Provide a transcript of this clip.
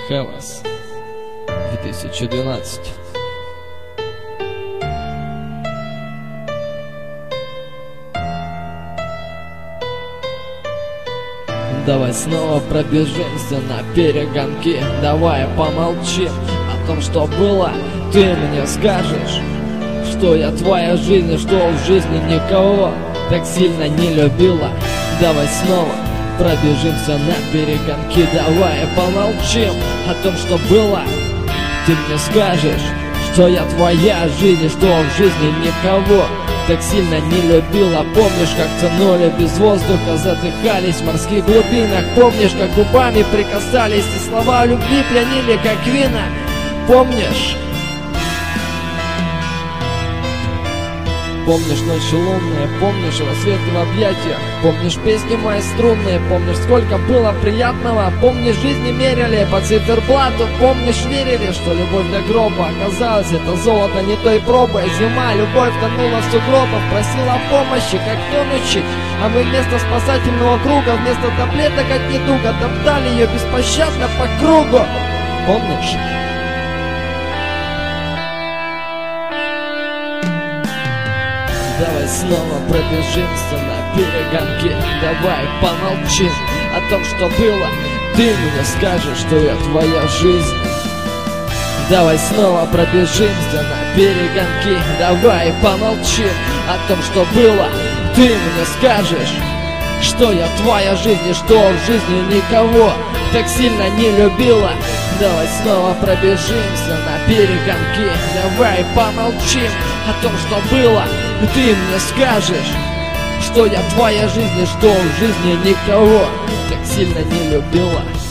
Хевас 2012. Давай снова пробежимся на перегонки. Давай помолчим о том, что было. Ты мне скажешь, что я твоя жизнь, что в жизни никого так сильно не любила. Давай снова пробежимся на перегонки. Давай помолчим о том, что было. Ты мне скажешь, что я твоя жизнь, что в жизни никого так сильно не любила. Помнишь, как тянули без воздуха, задыхались в морских глубинах. Помнишь, как губами прикасались и слова любви пьянили, как вина. Помнишь? Помнишь ночи лунные, помнишь рассветы в объятиях, помнишь песни мои струнные, помнишь, сколько было приятного, помнишь, жизни меряли по циферблату, помнишь, верили, что любовь до гроба оказалась, это золото не той пробы. Зима, любовь тонула в сугробах, просила помощи, как тонущий, а мы вместо спасательного круга, вместо таблеток от недуга топтали ее беспощадно по кругу. Помнишь? Давай снова пробежимся на перегонки. Давай помолчим о том, что было. Ты мне скажешь, что я твоя жизнь. Давай снова пробежимся на перегонки. Давай помолчим о том, что было. Ты мне скажешь, что я твоя жизнь и что в жизни никого так сильно не любила. Давай снова пробежимся на перегонки. Давай помолчим о том, что было. Ты мне скажешь, что я твоя жизнь и что в жизни никого так сильно не любила.